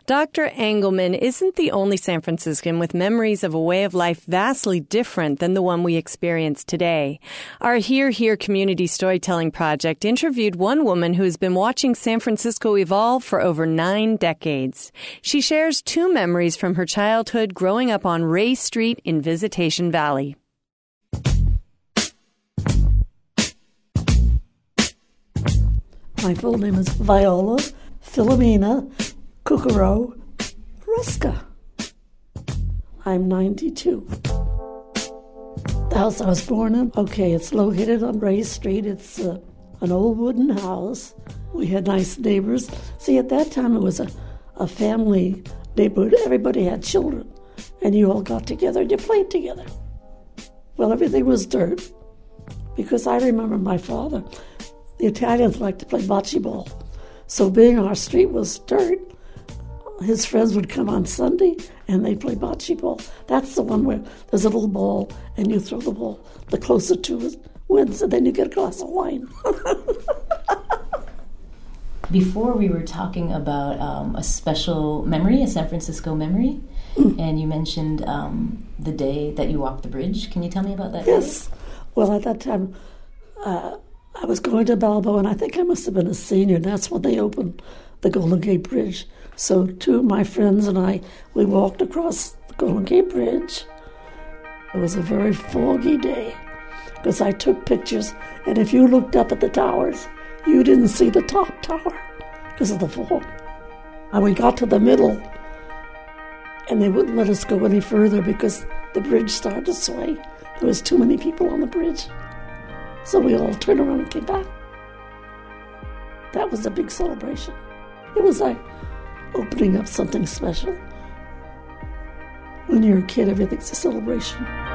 Dr. Engelman isn't the only San Franciscan with memories of a way of life vastly different than the one we experience today. Our Here Here community storytelling project interviewed one woman who has been watching San Francisco evolve for over 9 decades. She shares 2 memories from her childhood growing up on Ray Street in Visitation Valley. My full name is Viola Philomena Kukuro Ruska. I'm 92. The house I was born in, it's located on Ray Street. It's an old wooden house. We had nice neighbors. See, at that time it was a family neighborhood. Everybody had children, and you all got together and you played together. Well, everything was dirt, because I remember my father, the Italians liked to play bocce ball. So being our street was dirt, his friends would come on Sunday and they'd play bocce ball. That's the one where there's a little ball and you throw the ball. The closer to it wins, and then you get a glass of wine. Before we were talking about a special memory, a San Francisco memory, and you mentioned the day that you walked the bridge. Can you tell me about that? Yes. Day? Well, at that time, I was going to Balboa, and I think I must have been a senior. That's when they opened the Golden Gate Bridge. So 2 of my friends and I, we walked across the Golden Gate Bridge. It was a very foggy day, because I took pictures, and if you looked up at the towers, you didn't see the top tower because of the fog. And we got to the middle, and they wouldn't let us go any further because the bridge started to sway. There was too many people on the bridge. So we all turned around and came back. That was a big celebration. It was like opening up something special. When you're a kid, everything's a celebration.